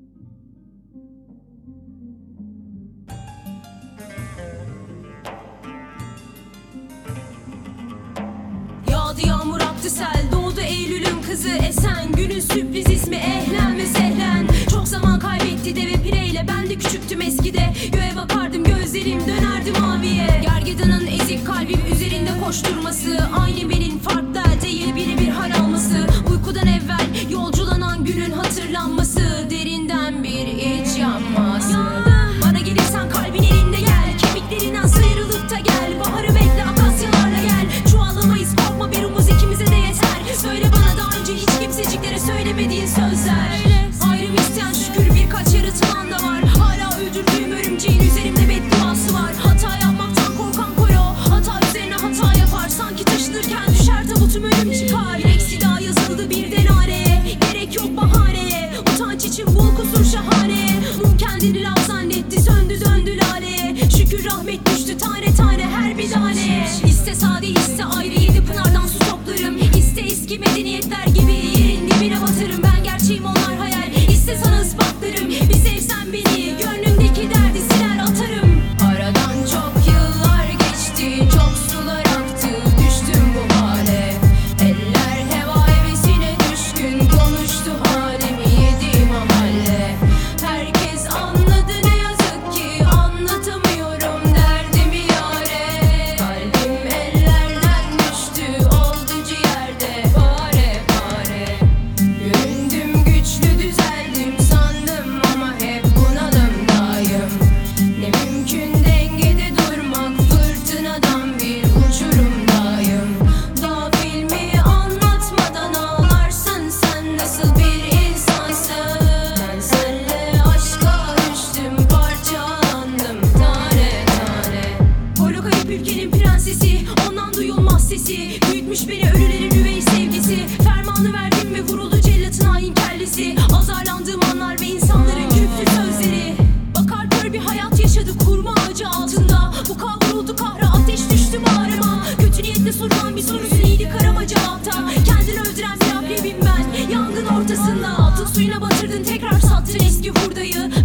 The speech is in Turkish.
Yağdı yağmur aktı sel, doğdu Eylül'ün kızı Esen. Günün sürpriz ismi ehlen ve sehlen. Çok zaman kaybetti deve pireyle, ben de küçüktüm eskide. Göğe bakardım, gözlerim dönerdi maviye. Gergedanın ezik kalbim üzerinde koşturması, aynı benim farklı değil biri bir hal alması. Uykudan evvel yolculanan günün hatırlanması, derinden bir iç yanması. Bana gelirsen kalbin elinde gel, kemiklerinden sıyrılıp da gel. Baharı bekle akasyalarla gel, çuvallamayız korkma bir umuz ikimize de yeter. Söyle bana daha önce hiç kimseciklere söylemediğin sözler. Ayrım isteyen şükür birkaç yaratılan da var. Hala öldürdüğüm örümceğin üzerimde bedduası var. Hata yapmaktan korkan koro, hata üzerine hata yapar. Sanki taşınırken düşer tabutum ölüm çıkar. Bir eksi daha yazıldı bir denareye, gerek yok bahaneye. Utanç için bul kusur şahane. Mum kendini lav zannetti, söndü döndü laleye. Şükür rahmet düştü tane tane her bir tane. İste sade iste ayrı yedi pınardan su toplarım. İste eski medeniyetler gibi yerin dibine batırım. Ben gerçeğim onlar hayal, İste sana ispatlarım. Bir sevsen beni gönlümdeki derdi siler atarım. Aradan çok yıllar geçti, çok sular aktı, düştüm bu hale. Eller heva hevesine düşkün, konuştu halimi yediğim mahalle. Herkes anladı ne yazık ki, anlatamıyorum derdimi yâre. Kalbim ellerden düştü, oldu ciğerde pare pare. Göründüm güçlü düzeldim sandım ama hep bunalımdayım. Ne mümkün dengede durmak, fırtınadan bir uçurumdayım. Daha filmi anlatmadan ağlarsın, sen nasıl bir insansın? Ben senle aşka düştüm, parçalandım tane tane. Koro kayıp ülkenin prensesi, ondan duyulmaz sesi. Büyütmüş beni ölülerin üvey sevgisi. Fermanı verdim ve vuruldu cellatın hain kellesi. Azarlandığım anlar ve insanların küflü sözleri. Bakar kör bir hayat yaşadı kurma ağacı altında. Bu kavruldu kahra, ateş düştü bağrıma. Kötü niyetle sorulan bir sorusun iyiydi karama cevapta. Kendini öldüren bir akrebim ben yangın ortasında. Altın suyuna batırdın tekrar sattın eski hurdayı.